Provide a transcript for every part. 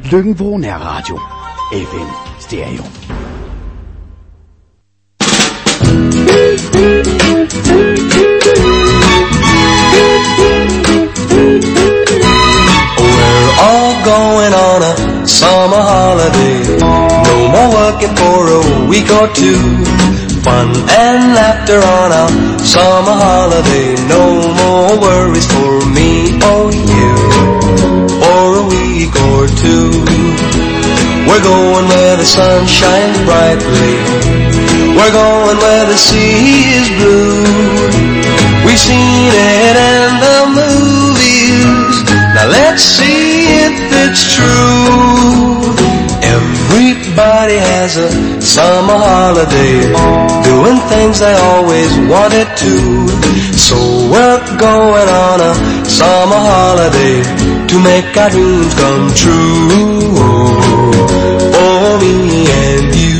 Lykken på Nærradio. FM Stereo. We're all going on a summer holiday. No more working for a week or two. Fun and laughter on our summer holiday. No more worries for me or you. For a week or two. We're going where the sun shines brightly. We're going where the sea is blue. We've seen it in the movies. Now let's see if it's true. Everybody has a summer holiday, doing things they always wanted to. So we're going on a summer holiday to make our dreams come true. For me and you.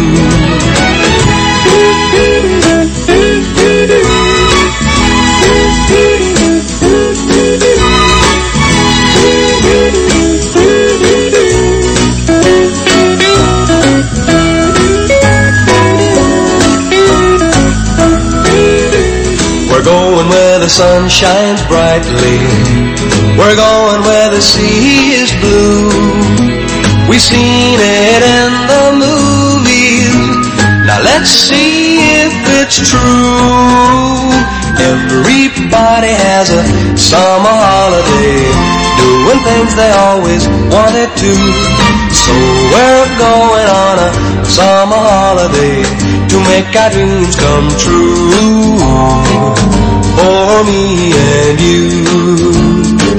We're going where the sun shines brightly. We're going where the sea is blue. We've seen it in the movies. Now let's see if it's true. Everybody has a summer holiday, doing things they always wanted to. So we're going on a summer holiday to make our dreams come true. For me and you.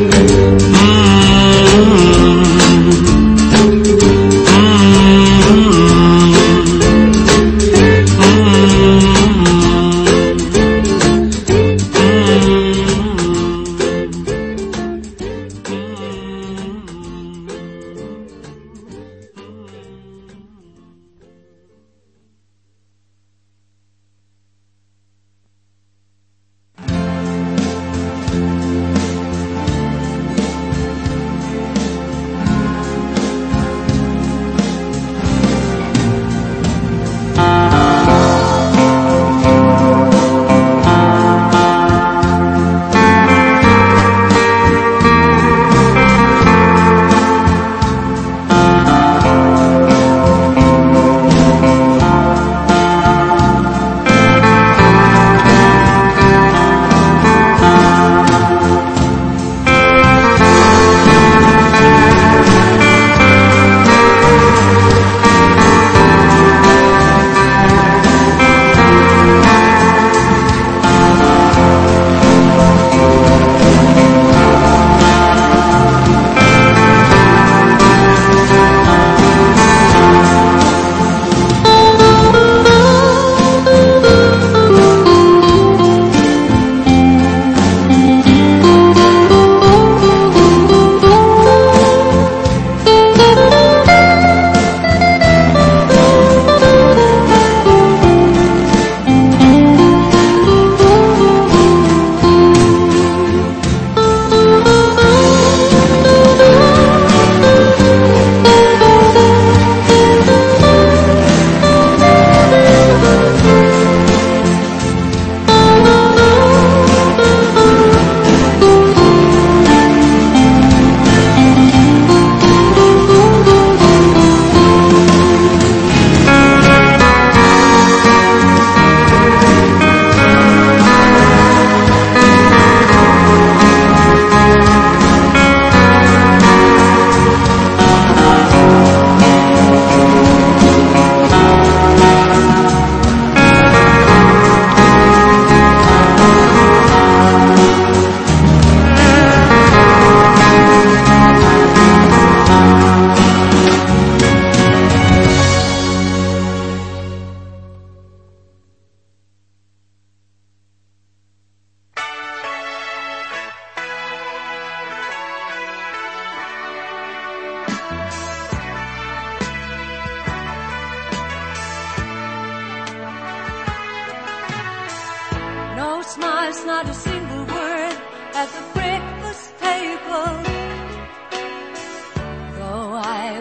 smiles, not a single word at the breakfast table. Though I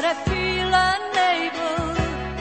I feel unable.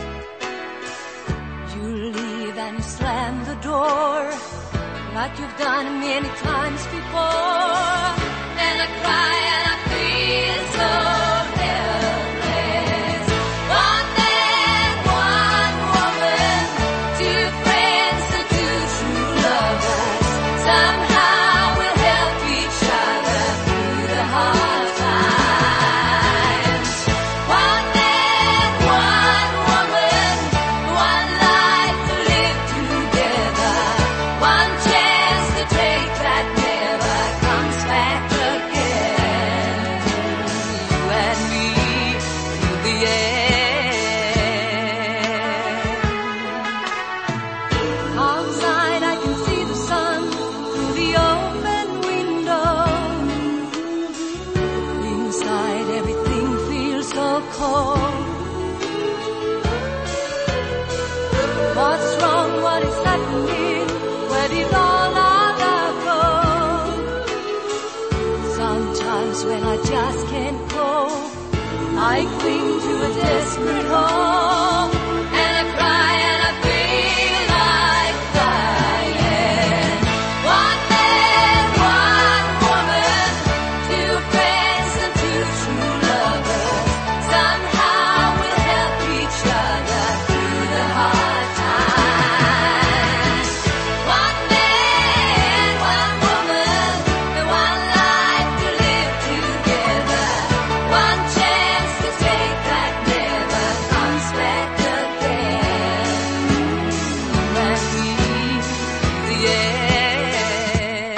You leave and you slam the door, like you've done many times before. And I cry and I feel so helpless. One man, one woman, two friends and two true lovers. Somehow we'll help each other through the hard times. One man, one woman, one life to live together. One chance to take that never comes back again. You and me through the end. Outside I can see the sun through the open window. Inside everything feels so cold. What's wrong? What is happening? Where did all our love go? Sometimes when I just can't cope, I cling to a desperate hope. And I cry and I feel like crying. One man, one woman, two friends and two true lovers. Somehow we'll help each other through the hard times. One man, one woman, and one life to live together. One chance to take that never comes back again. When we the end.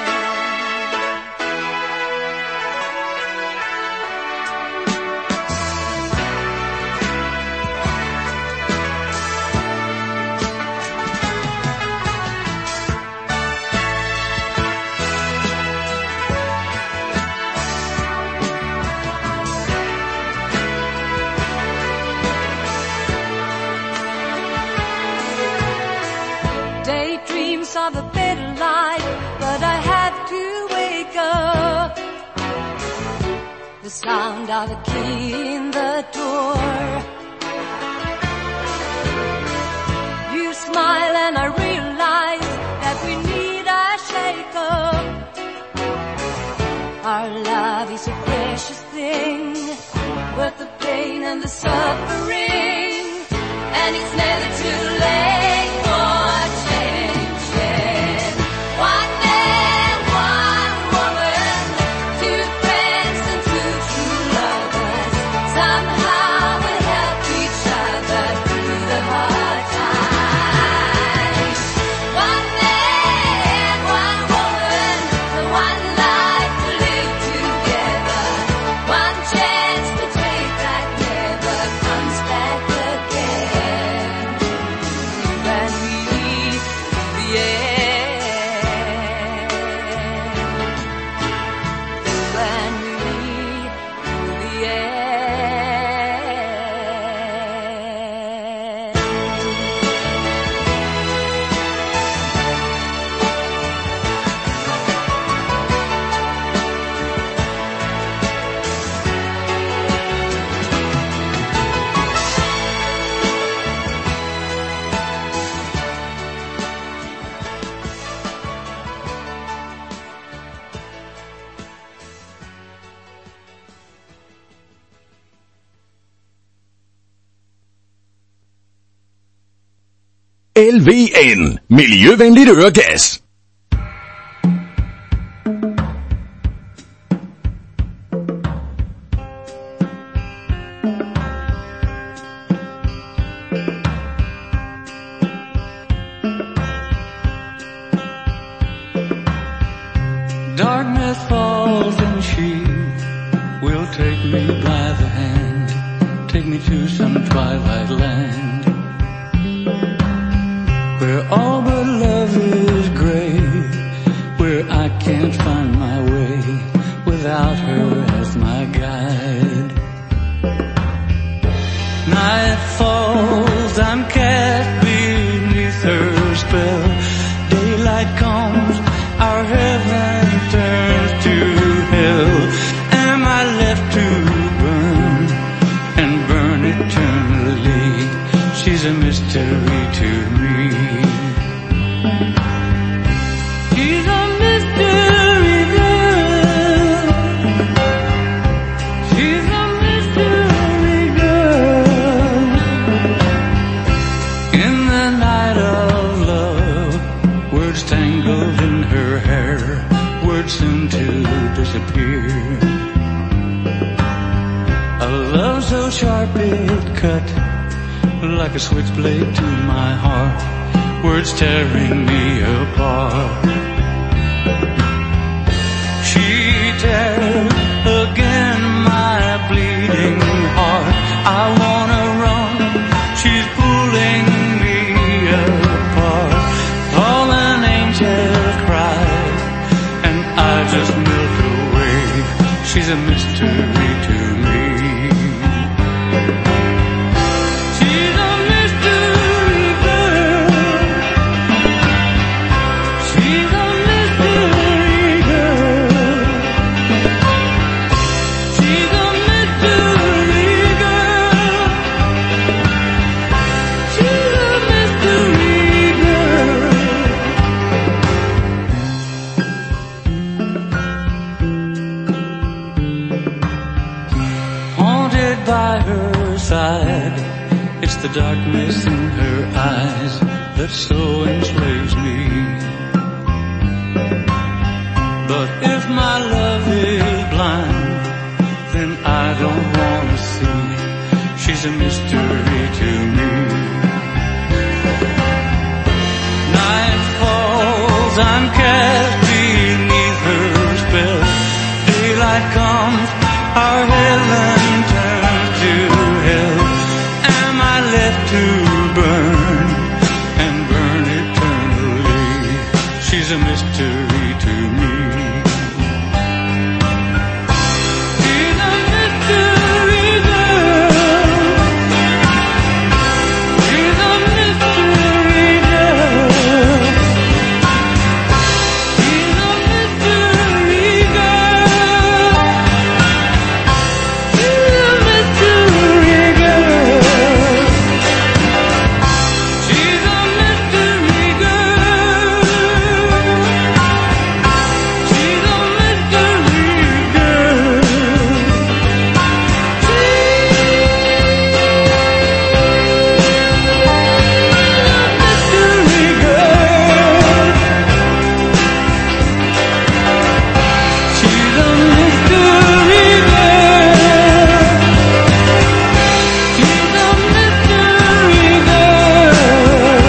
Daydreams of a better life, but I had to wake up. The sound of a key in the door. You smile and I realize that we need a shake-up. Our love is a precious thing, worth the pain and the suffering. And it's never too late for changing. One man, one woman, two friends and two true lovers. Somehow we'll help each other through the hard times. One man, one woman, one life to live together. One chance to take that never comes back again. When we the end. When we the end. LVN, miljøvenligt øregas. Darkness falls and she will take me by the hand, take me to some twilight land, where all but love is gray, where I can't find my way without her as my guide. Night falls, I'm cast beneath her spell. Daylight comes, our heaven turns to hell. Am I left to burn and disappear. A love so sharp it cut like a switchblade to my heart, words tearing me apart. She tears again my bleeding heart. I wanna run, she's pulling me apart. Fallen angel cries, and I just melt away. She's a mystery to me. She's a mystery girl. She's a mystery girl. She's a mystery girl. She's a mystery girl. Haunted by her side, it's the darkness in her eyes that so enslaves me. But if my love is blind, then I don't want to see. She's a mystery to me. Night falls, I'm cast beneath her spell. Daylight comes, our heaven turns to hell. Am I left to burn and burn eternally? She's a mystery to me. She's a mystery girl. She's a mystery girl. She's a mystery girl. She's a mystery girl. She's a mystery girl. She's a mystery girl. She's a mystery girl. She's a mystery girl.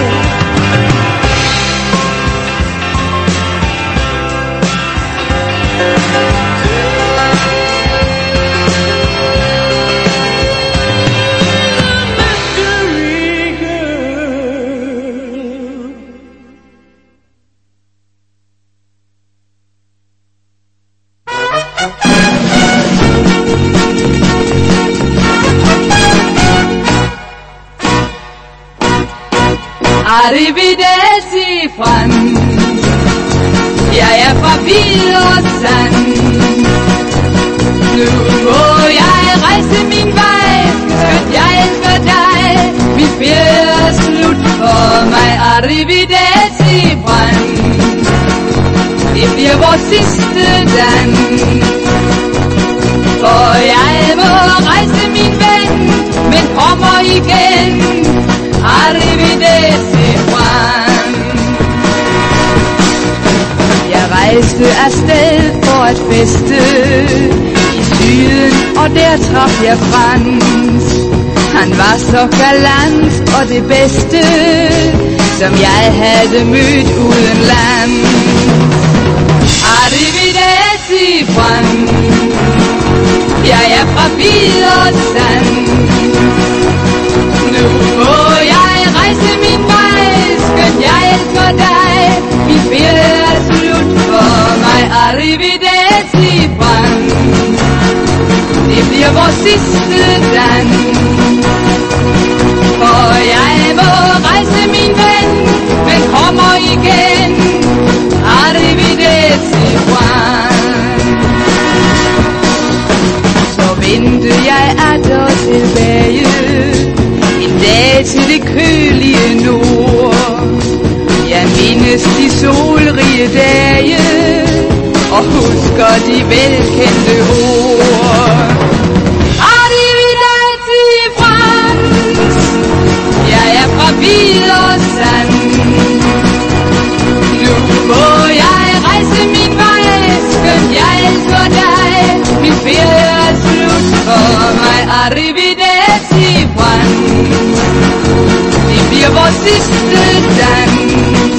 Mystery girl. Arrivederci, Franz. Jeg er fra Hvidovre. Nu må jeg rejse min vej, skønt jeg elsker dig. Min ferie er slut for mig. Arrivederci, Franz. Det bliver vores sidste dans. For jeg må rejse min ven, men kommer igen. Arrivederci, Franz. Jeg rejste afsted for at feste i syden, og der traf jeg Franz. Han var så galant og det bedste, som jeg havde mødt uden land. Arrivederci, Franz. Jeg er fra Hvidovre. Nu må jeg rejse min vej, skønt jeg elsker dig. Min ferie er slut for mig. Arrivederci, Franz. Det bliver vores sidste dans. For jeg må rejse min ven, men kommer igen. Arrivederci, Franz. Så vendte jeg atter tilbage en dag til det kølige nord. Jeg mindes de solrige dage og husker de velkendte ord. Arrivederci, Franz. Jeg er fra Hvidovre. Nu må jeg rejse min vej, skønt jeg elsker dig. Arrivederci Juan, det bliver vores sidste dans.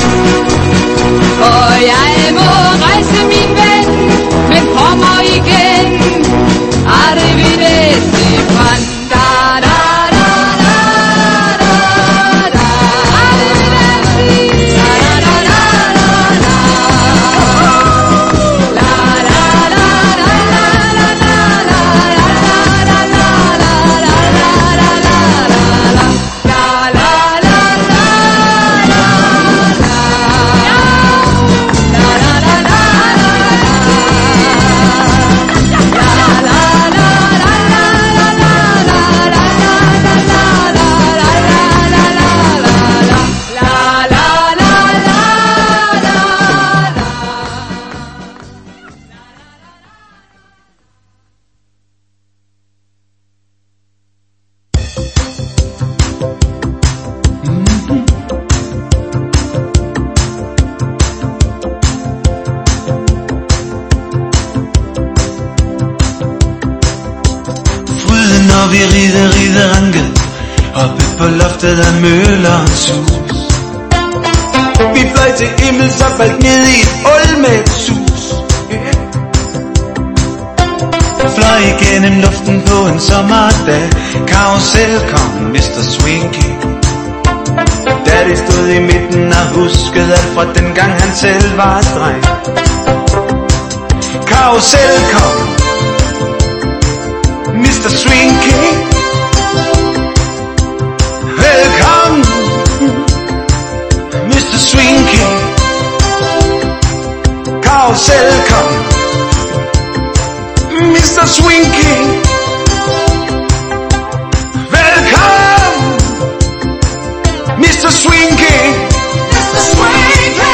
Og jeg må rejse min ven, men kommer igen. Arrivederci Juan, da da da da da da. Arrivederci, da da da da da. La la la la la la la la la la la Når vi rider ranke oppe på loftet af Møllerens hus. Vi fløj til himmel, så faldt ned i et ul med et sus. Fløj igennem luften på en sommerdag. Karusel kom Mr. Swinky. Daddy stod i midten og huskede alt fra dengang han selv var dreng. Karusel kom Mr. Swinky, velkommen, Mr. Swinky. Karusel kom, Mr. Swinky, velkommen, Mr. Swinky, Mr. Swinky.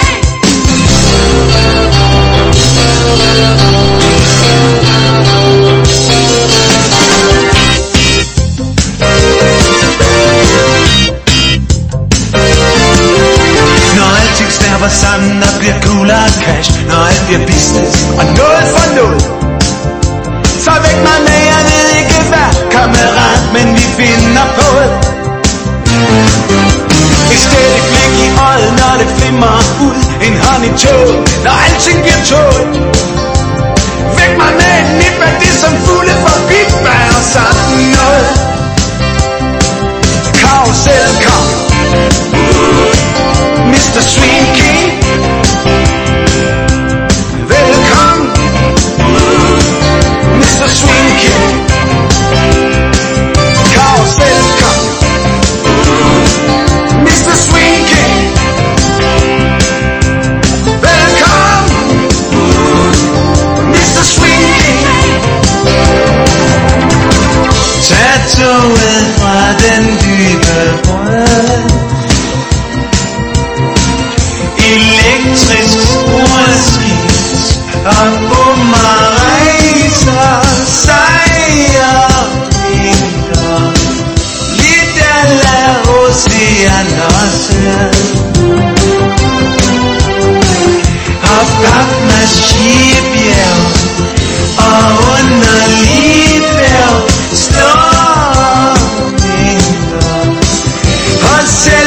Snapper sammen og bliver coolere cash. Når alt bliver business og noget for noget, så væk mig med, jeg ved ikke hvad, kammerat, men vi finder på det. Et stille blik i øjet, når det flimmer ud. En hånd i toget, når alting bliver tåget. Væk mig med et nip af det, som fugle for bibba og sådan noget. Karusel kom Mr. Swinky, velkommen, Mr. Swinky. Karusel kom, Mr. Swinky, velkommen, Mr. Swinky. Tag toget fra den dybe brød. Elektrisk sporskift og bommer rejser sejrer vinker. Lidt af la oceaner og papmaskibjerg og underlige bjerg står vinker. Og selv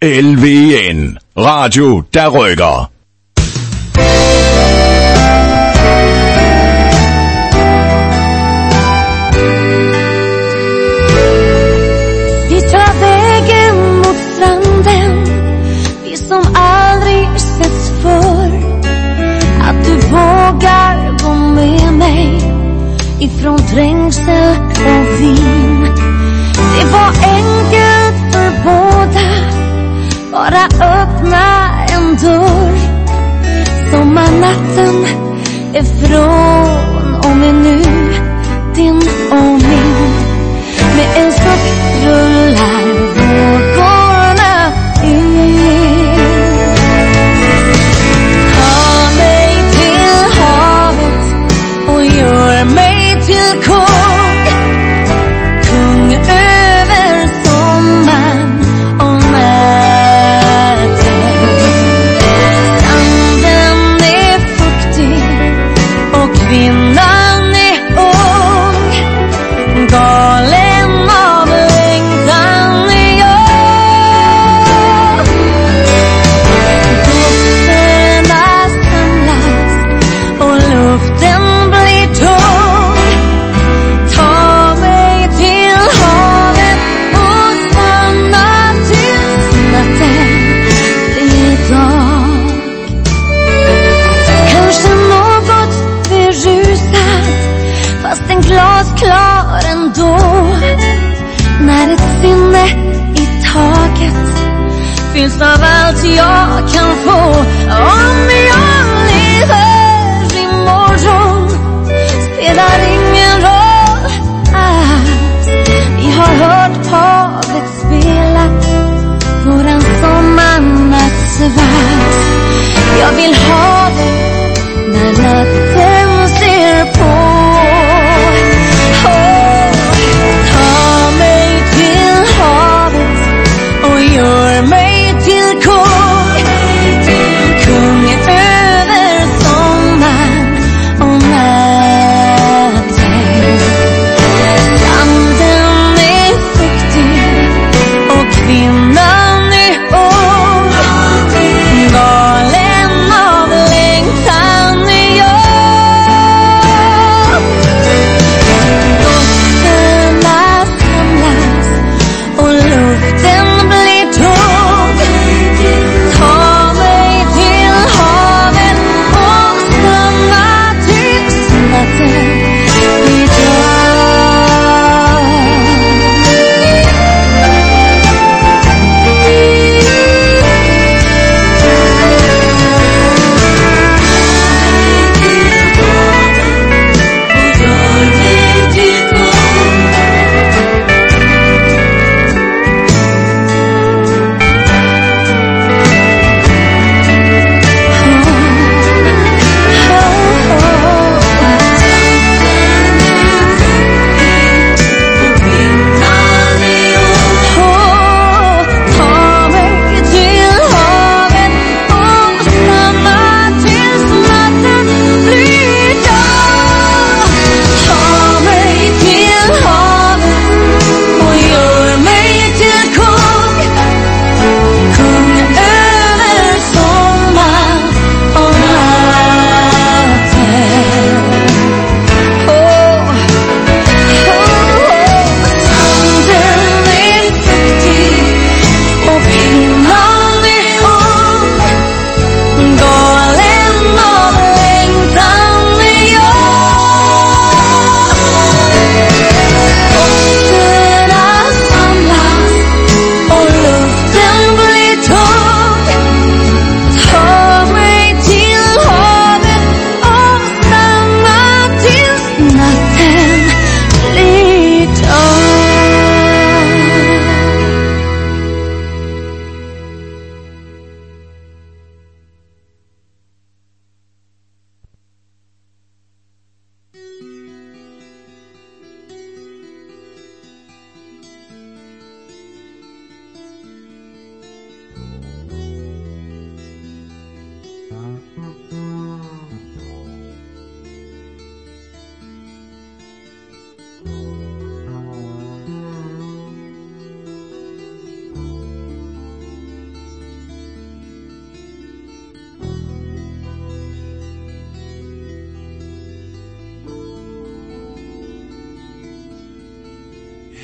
LVN. Radio, der rykker. Vi tar vägen mot stranden, vi som aldrig setts förr. Att du vågar gå med mig ifrån trängsel och vin. Det var enkelt för båda, bara öppna en dörr. Sommarnatten är från och med nu din och min. Med en suck rullar vågorna in. Ta mig till havet och gör mig till kung. Kung över sommaren och natten. Sanden är fuktig och kvinnan är ung. Galen av längtan är jag. Dofterna samlas och luften blir tung. Ta mig till havet och stanna tills natten blir dag. Kanske något berusad, fast en glasklar ändå. När ett sinne i taget fylls av allt jag kan få. Om jag lever imorgon spelar ingen roll alls. Vi har hört havet spela våran sommarnattsvals. Jag vill ha det när natten ser på. Ta mig till havet och gör mig till kung. Kung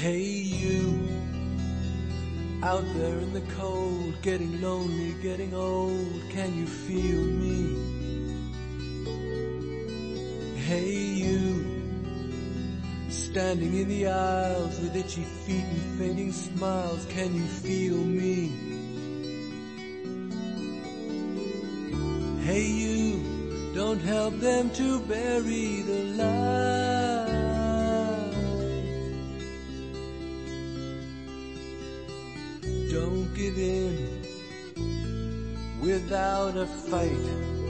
Hey you, out there in the cold, getting lonely, getting old, can you feel me? Hey you, standing in the aisles with itchy feet and fainting smiles, can you feel me? Hey you, don't help them to bury the light. Don't give in without a fight.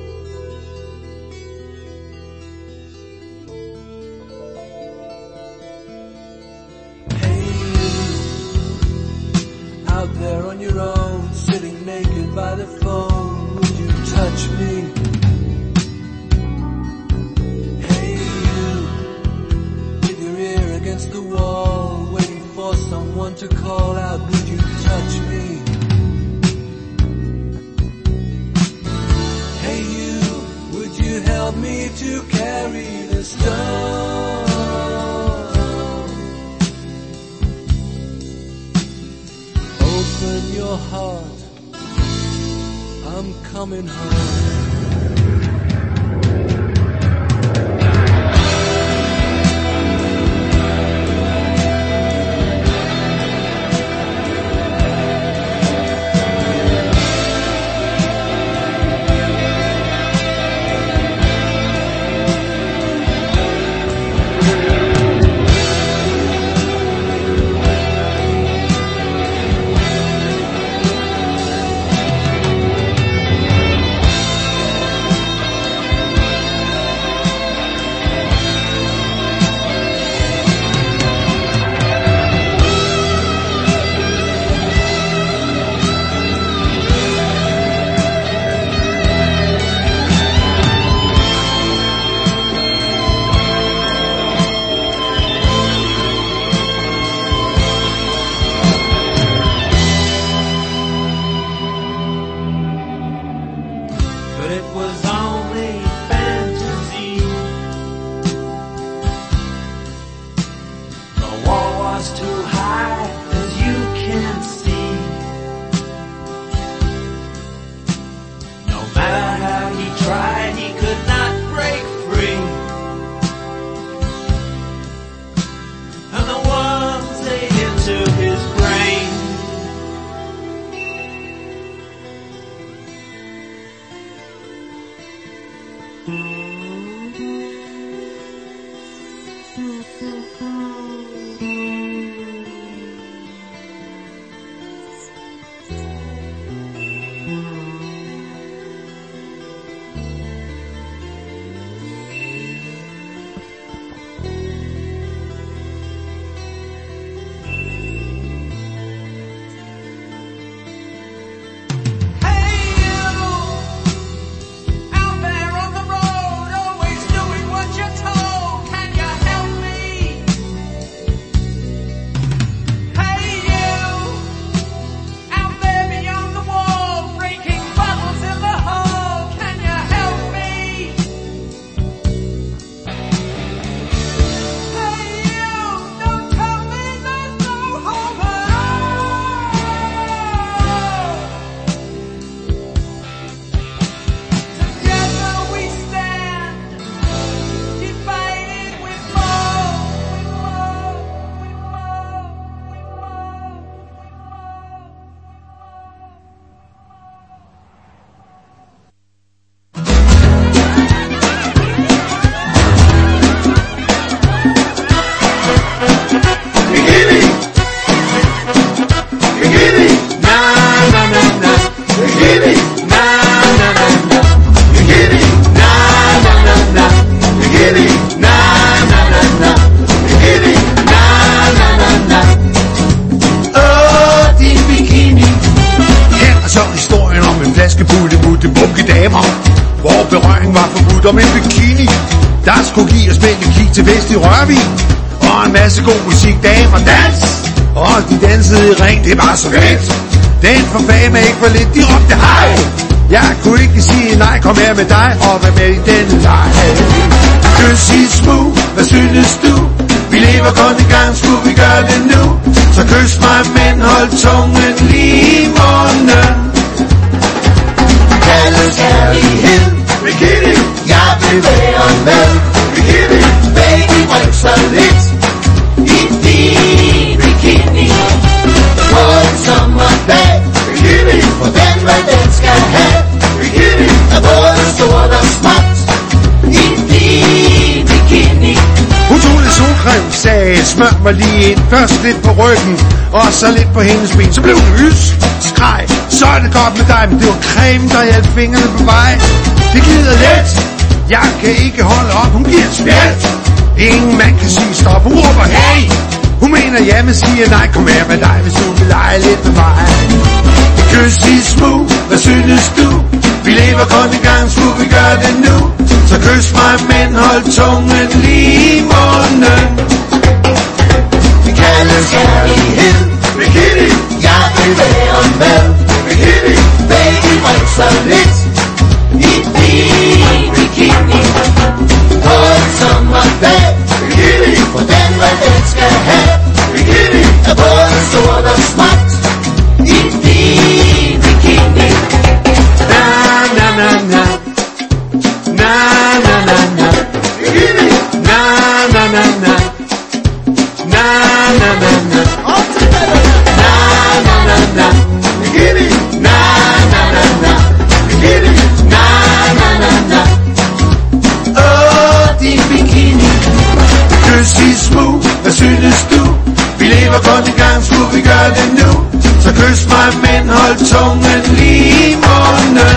Hey you, out there on your own, sitting naked by the phone, would you touch me? Against the wall, waiting for someone to call out, would you touch me? Hey you, would you help me to carry the stone? Open your heart, I'm coming home. Om en bikini, der skulle give os begge kig til fest i Rørvig. Og en masse god musik, damer, dans. Og de dansede i ring, det var så fedt. Den for fame ikke for lidt, de råbte hej. Jeg kunne ikke sige nej, kom her med dig og vær med i denne leg. Kys i smug, hvad synes du? Vi lever kun en gang, skulle vi gøre det nu? Så kys mig, men hold tungen lige i munden. Kaldes kærlighed, Bikini, jeg vil være med. bikini, Baby, bring så lidt i din bikini. På en sommerdag, bikini, for den hvad den skal have, bikini, er både stort og småt i din bikini. Hun tog lidt solcreme, sagde smør mig lige ind. Først lidt på ryggen, og så lidt på hendes ben. Så blev hun skreg, så er det godt med dig. Men det var creme, der hjalp fingrene på vej. Det glider let, jeg kan ikke holde op. Hun giver et spjæt, ingen mand kan sige stop. Hun råber hey, hun mener ja, men siger nej. Kom her med dig, hvis du vil lege lidt med mig. Kys i smug, hvad synes du? Vi lever kun en gang, skulle vi gøre det nu? Så kys mig, men hold tungen lige i munden. Vi kaldes kærlighed, Bikini, jeg vil være med. bikini, Baby, bring så lidt i din bikini. På en sommerdag, bikini, for den hvad den skal have, bikini, er både stort og småt i din bikini. na na na na, na na na na, bikini, na na na na, na na na na, na na na na, bikini, na na na na, bikini, na na na na. Åh, din bikini. Kys i smug, hvad synes du? Vi lever kun en gang, skulle vi gøre det nu? Så kys mig, men hold tungen lige i munden.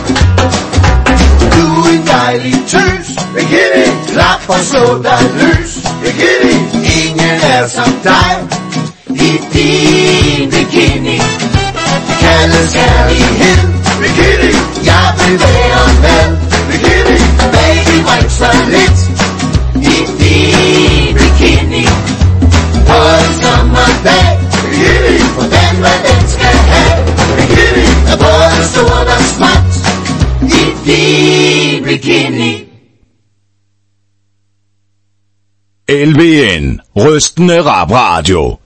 Du er en dejlig tøs. Bikini, Klap og slå dig løs. bikini, Ingen er som dig i din bikini. Kaldes kærlighed, bikini, jeg vil være med. bikini, Baby, bring så lidt i din bikini. På en sommerdag, bikini, for den hvad den skal have, bikini. er både stort og småt i din bikini. LVN, rystende rapradio.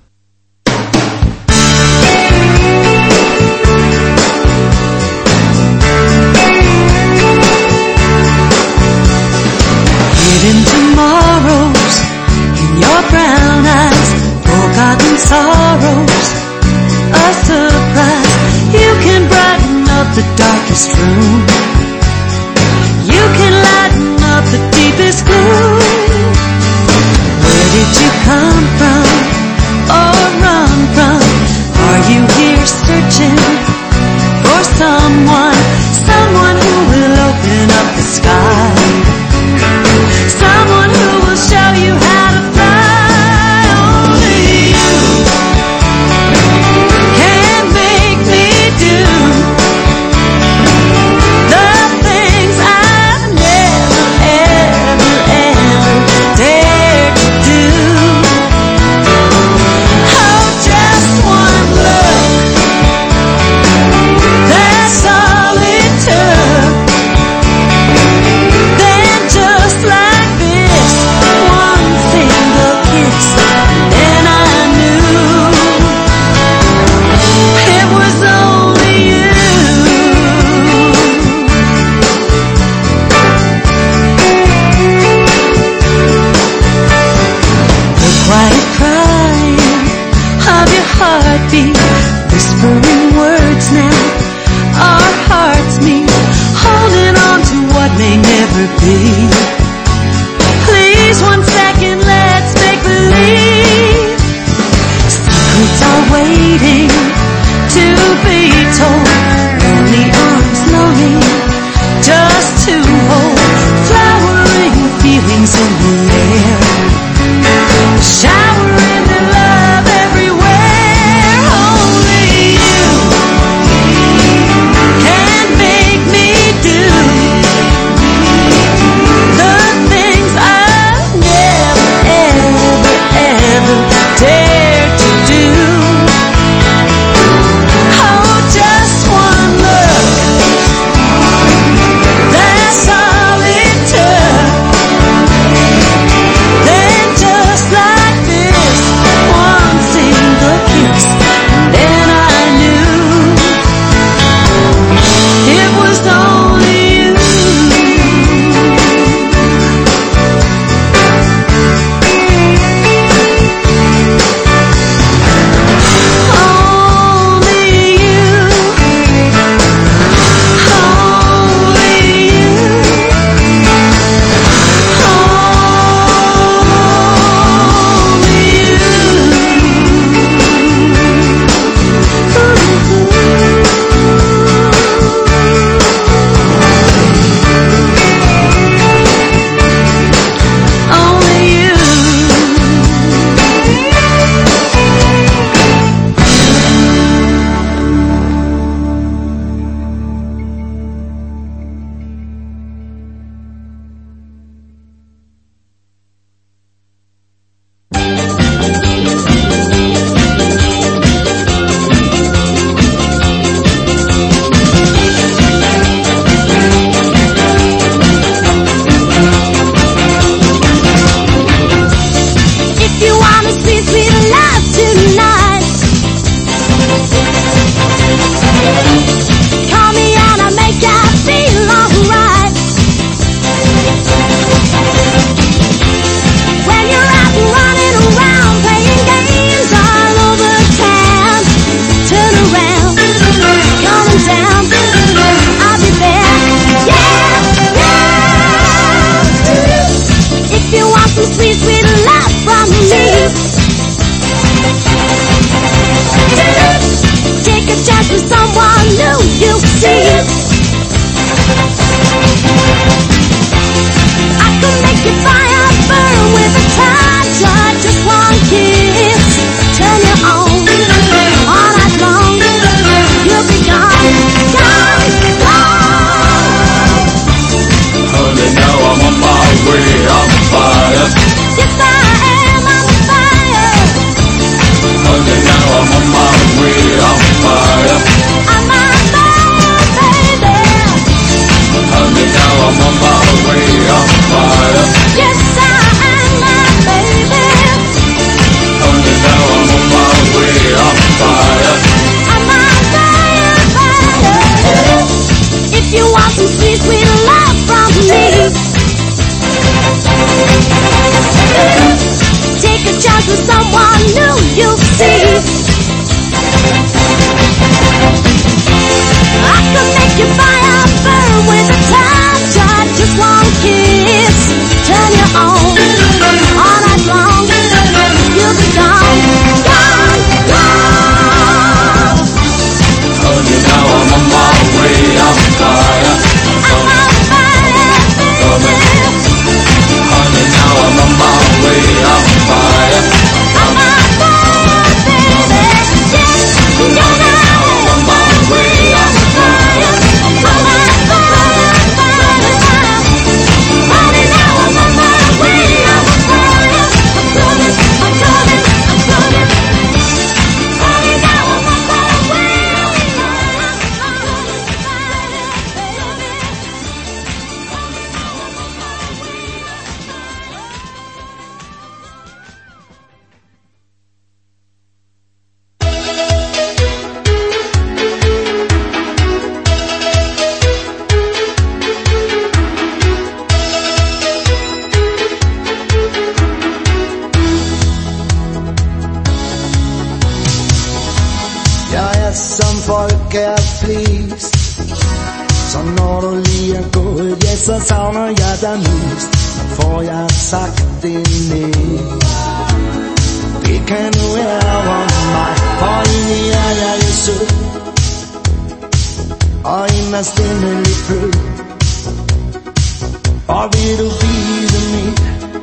Hidden tomorrows in your brown eyes, forgotten sorrows, a surprise. You can brighten up the darkest room. You can lighten up the deepest gloom. Where did you come from or run from? Are you here searching for someone, someone who will open up the sky? Someone who will show you how to fly. Only you can make me do the things I've never, ever, ever dared to do. Oh, just one look, that's all it took. Then just like this, one single kiss, and I knew it was only you. The quiet crying of your heartbeat, whispering words now, our hearts meet, holding on to what may never be. Please, 1 second, let's make believe. Secrets are waiting to be told. Lonely arms longing just to hold. Flowering feelings in the air. Showering the love everywhere. Only you can make me do the things I've never, ever, ever dared to do. Oh, some sweet, sweet love from me, take a chance with someone new, you see. I can make your fire burn with a touch or just one kiss. Turn you on all night long. You'll be gone, gone, gone. Honey, now I'm on my way, I'm fire. Yes, I am on fire. Honey, now I'm on my way, I'm fire. I'm on fire, baby. Honey, now I'm on my way, I'm fire. Yes, I am, my baby. Honey, now I'm on my way, I'm fire. I'm on fire, fire. If you want some sweet, sweet love from me, take a chance with someone new, you'll see. I can make your fire burn with a touch or just one kiss. Turn you on all night long. You'll be gone, gone, gone. Honey, now I'm on my way, I'm fire. I'm on fire, baby. Honey, now I'm on my way, I'm fire. I'm on fire, baby. Yes, you know that. I'm on my way, I'm fire. I'm on fire, fire, fire. Honey, now I'm on my way, I'm fire. I'm coming, I'm coming, I'm coming. Honey, now I'm on my way, I'm Jeg er som folk er flest, så når du lige er gået, ja, så savner jeg dig mest. Får jeg sagt det næst, det kan nu ærge mig, for egentlig er jeg jo sød, og inderst inde lidt blød. Og vil du vide mit,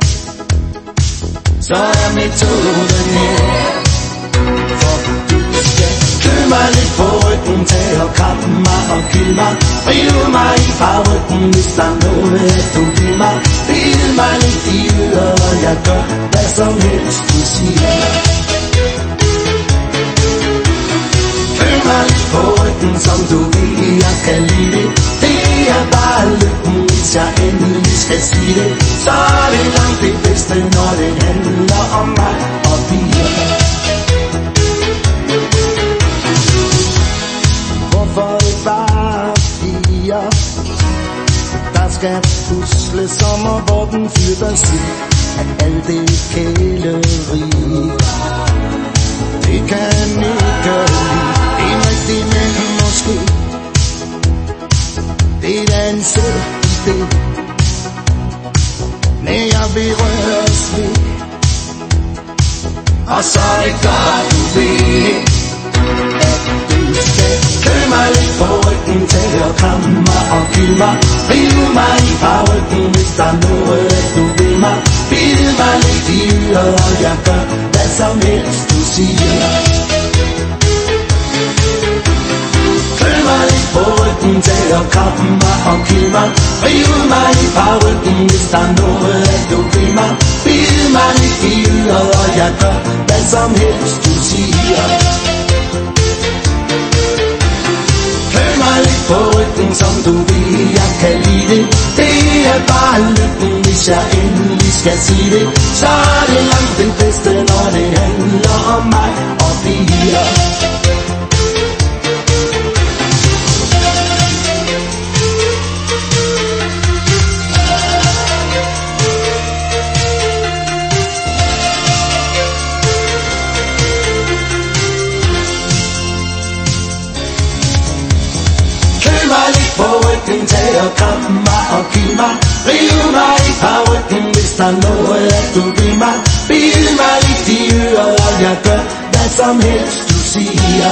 så er metoden her. For du skal købe mig lidt på ryggen, tag og kramme mig og kyld mig, rive mig i farryggen, hvis der er noget du vil mig. Bil mig lidt i øret, og jeg gør hvad som helst du siger. Køb mig lidt på ryggen, som du vil, jeg kan lide det. Det er bare lykken, hvis jeg endelig skal sige det. Så er det langt det bedste, når det handler om mig og piger. Hvorfor ikke bare piger, der skal pusle sommer, hvor den fyr der sig af alt det kæleri. Det kan ikke lide en rigtig mænd måske, det er da en sød idé, men jeg vil røres ved, og så er det godt du ved, at du skal købe mig lidt på ryggen, tag og kramme mig og kyld mig, rive mig i farryggen, hvis der er noget du vil mig. Bid mig lidt i øret, og jeg gør hvad som helst du siger. Køb mig lidt på ryggen, tag og kramme mig og kyld mig, rive mig i farryggen, hvis der er noget du vil mig. Bid mig lidt i øret, og jeg gør hvad som helst du siger. Køb mig lidt på ryggen, som du vil, jeg kan lide det. Det er bare lykken, hvis jeg endelig skal sige det. Så er det langt det bedste, når det handler om mig og piger. Tag og kramme mig og kyld mig, rive mig i farryggen, hvis der er noget som helst du siger.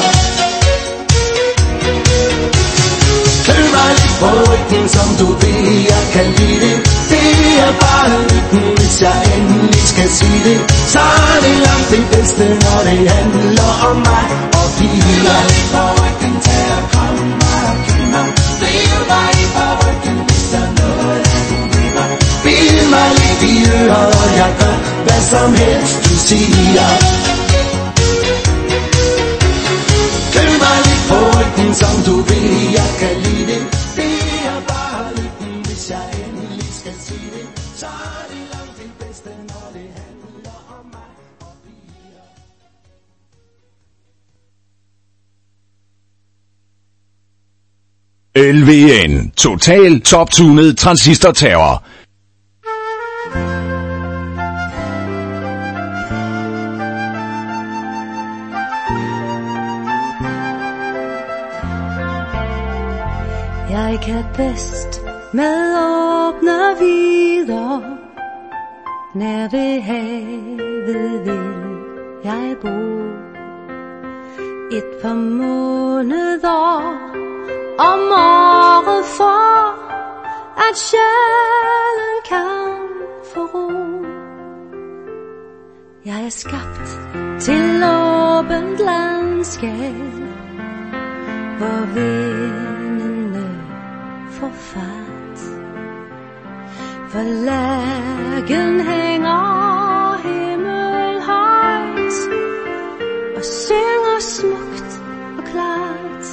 Klø mig lidt på ryggen, som du vil, jeg kan lide det. Det er bare lykken, hvis jeg endelig skal sige det. Så er det langt det bedste, når det handler om mig og piger. Klø mig lidt på ryggen til at komme mig og give mig. Bliv mig lige på ryggen, hvis der er noget, der du vil mig. Bil mig lidt i øret, og jeg gør hvad som helst du siger. Klø mig lidt på ryggen, som du vil, jeg kan lide det. Det er bare lykken, hvis jeg endelig skal sige det. Så er det langt det bedste, når det handler om mig og piger. LVN. Total top-tunet transistorterror. Jeg kan bedst med åbne vidder, nær ved havet vil jeg bo. Et par måneder om året for, at sjælen kan få ro. Jeg er skabt til åbent landskab, hvor vindene får fart. For lærken hænger himmelhøjt og synger smukt og klart.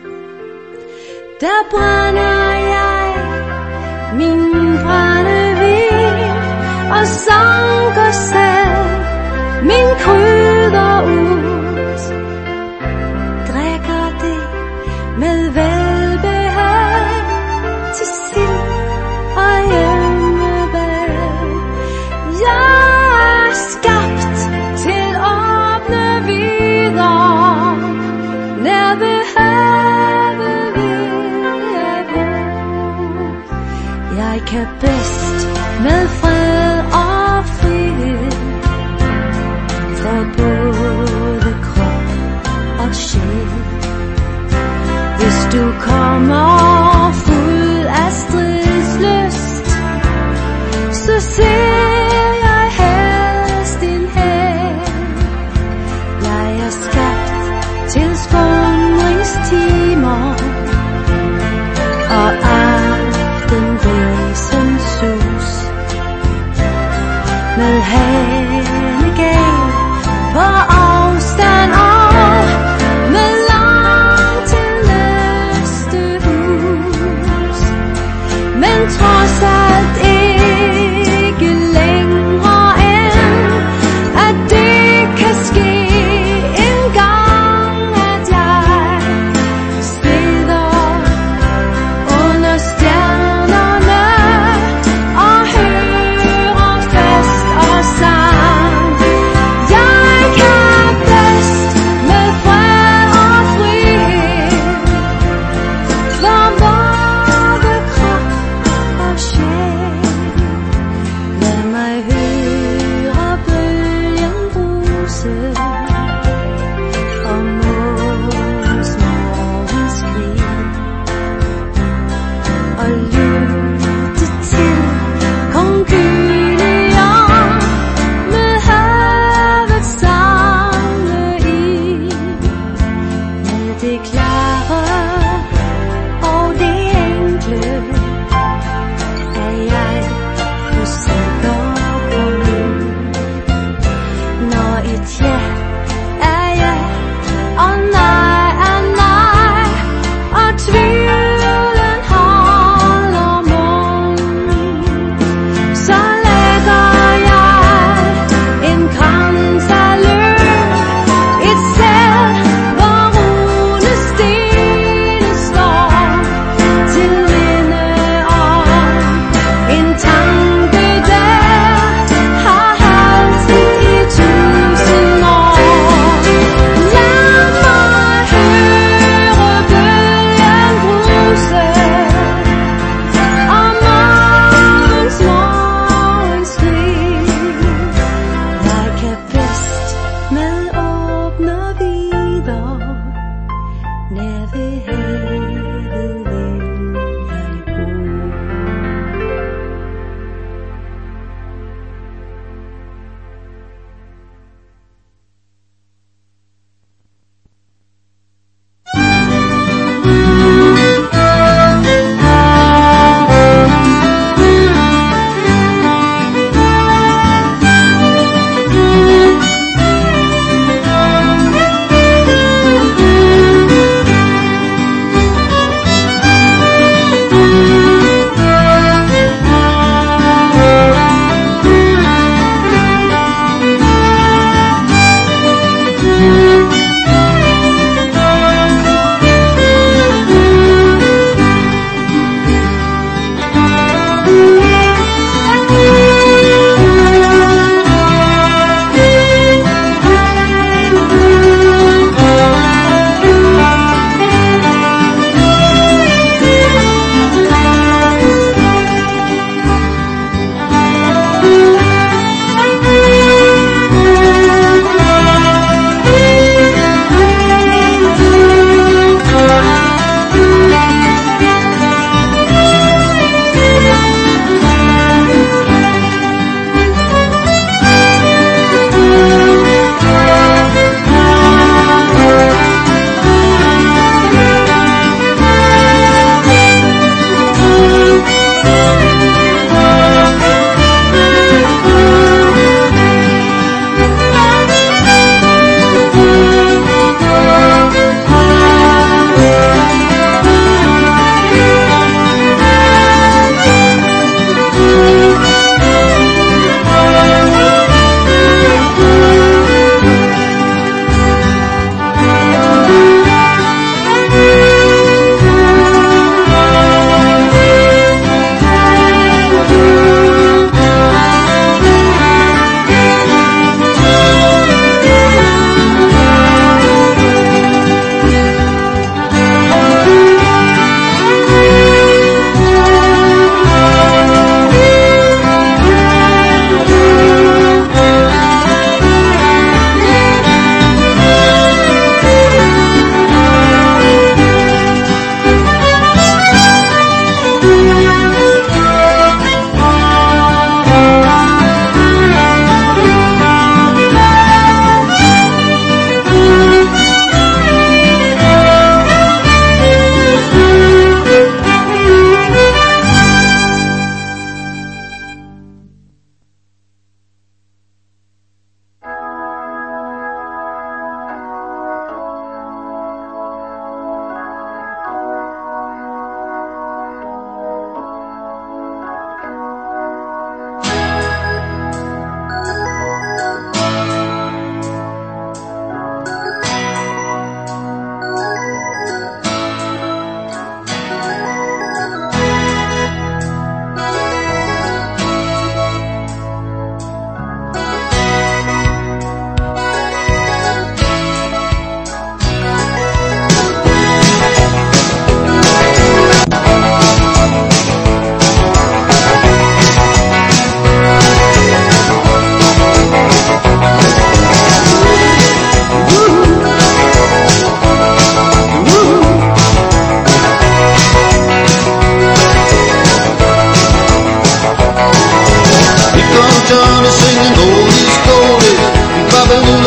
Der brænder jeg min brændevin og sanker selv min krydder ud. Drikker det med velbehag til sild og hjemmebag. Jeg er skabt til åbne vidder, nær ved havet vil jeg bo. Jeg kan bedst med fred og frihed, for både krop og sjæl. Hvis du kommer fuld af stridslyst, så ser jeg helst din hæl. Jeg er skabt til skåndringstimer og aftenbrisens sus. Med hanegab på afstand og med langt til næste hus.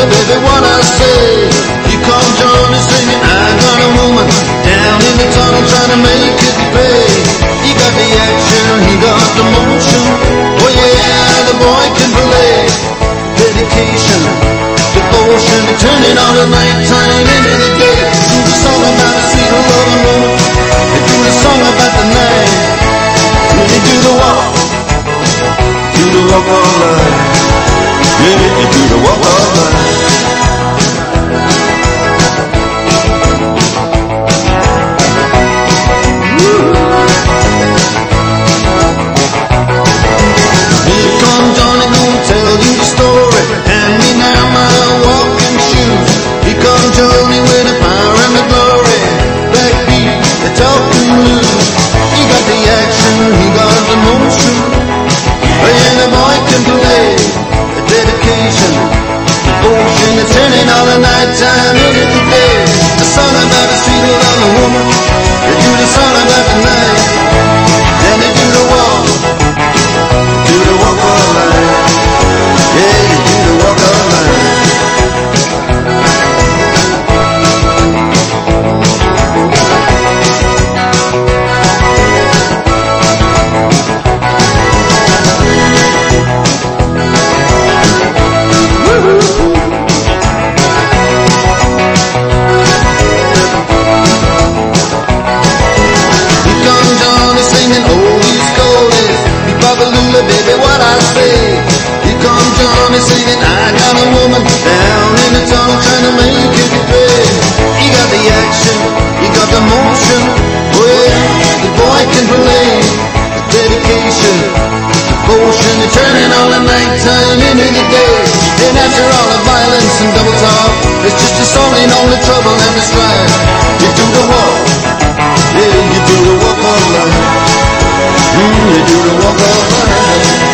Babalula, baby, what I say. Here comes Johnny singing, I got a woman down in the tunnel trying to make it pay. He got the action, he got the motion. Oh yeah, the boy can play. Dedication, devotion, turning on the nighttime into the day. Do the song about a sweet loving woman. They do the song about the night. Really do the walk all night. Really do the walk all night. Here comes Johnny, gonna tell you the story. Hand me now my walking shoes. Here comes Johnny with the power and the glory. Backbeat, the talking blues. He got the action, he got the motion. And the boy can play. The dedication, devotion, the turning all the night time into the day. The song about the sweet loving woman. They do the song about the night. Then they do the walk all night. Yeah, you do the walk all night. Baby, what I say. Here comes Johnny singing, I got a woman down in the tunnel trying to make it pay. He got the action, he got the motion. Oh yeah, the boy can play. The dedication, devotion, the turning all the nighttime into the day. And after all the violence and double talk, it's just a song ain't all the trouble and the strife. You do the walk, yeah, you do the walk all night. You do the walk all night.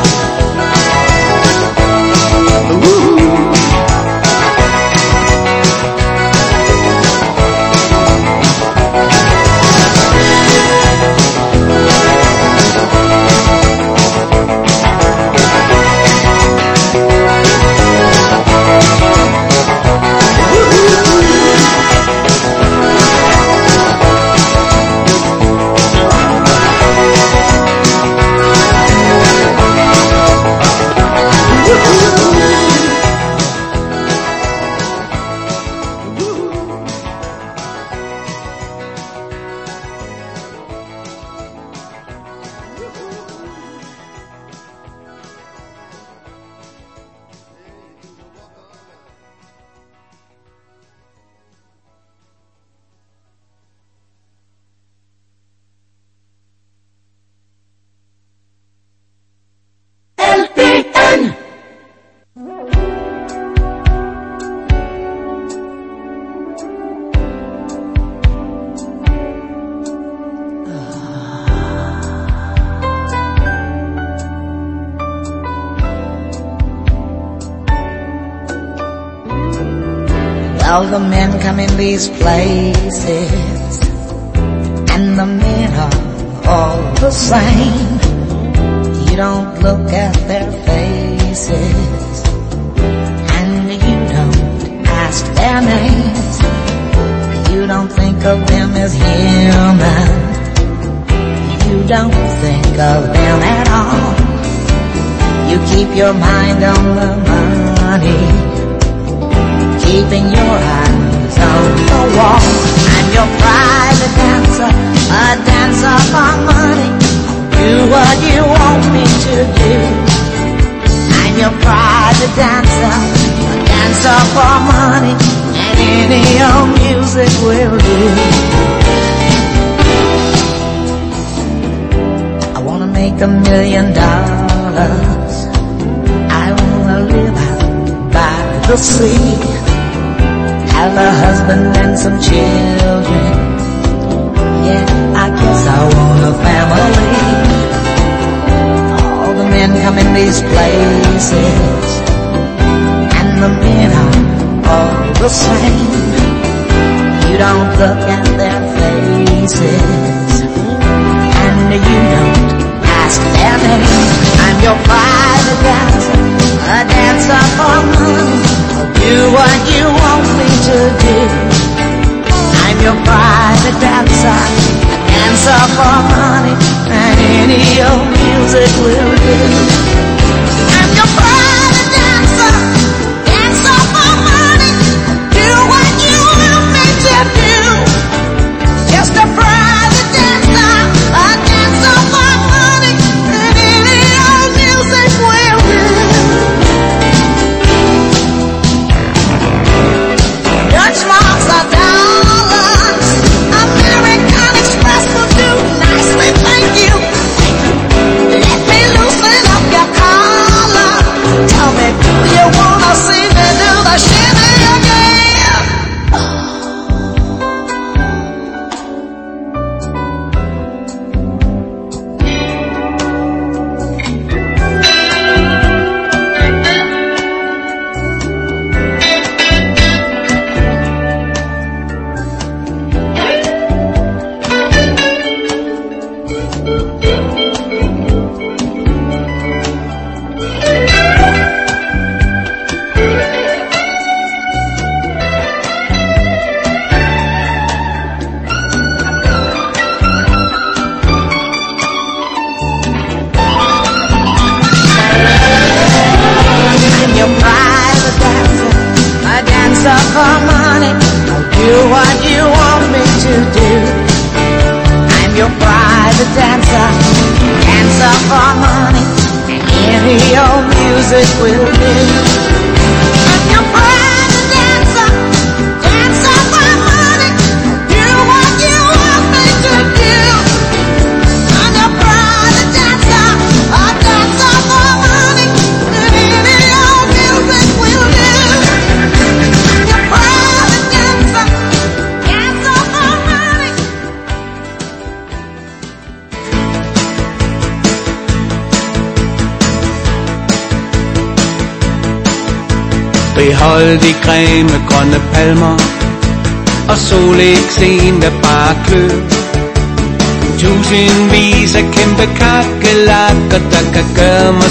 All the men come in these places, and the men are all the same. You don't look at their faces, and you don't ask their names. You don't think of them as human. You don't think of them at all. You keep your mind on the money, keeping your eyes on the wall. I'm your private dancer, a dancer for money. Do what you want me to do. I'm your private dancer, a dancer for money, and any old music will do. I wanna make $1 million. I wanna live out by the sea, have a husband and some children. Yeah, I guess I want a family. All the men come in these places, and the men are all the same. You don't look at their faces, and you don't ask their name. I'm your private dancer, a dancer for money. Do for money, and any old music will do. I'm your private dancer, dancer for money, do what you want me to do. Just a private dancer, a dancer for money, and any old music will do. Dutch marks are dollars, American Express will do nicely, thank you. Let me loosen up your collar. Tell me, do you wanna see me do the shimmy again? Behold de grimme grønne palmer og soleksem, der bare klør. Tusindvis af kæmpe kakkelakker, der kan gøre mig